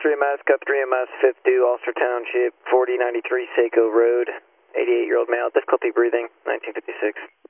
3MS, got 3MS, 5th due, Ulster Township, 4093 Saco Road, 88-year-old male, difficulty breathing, 1956.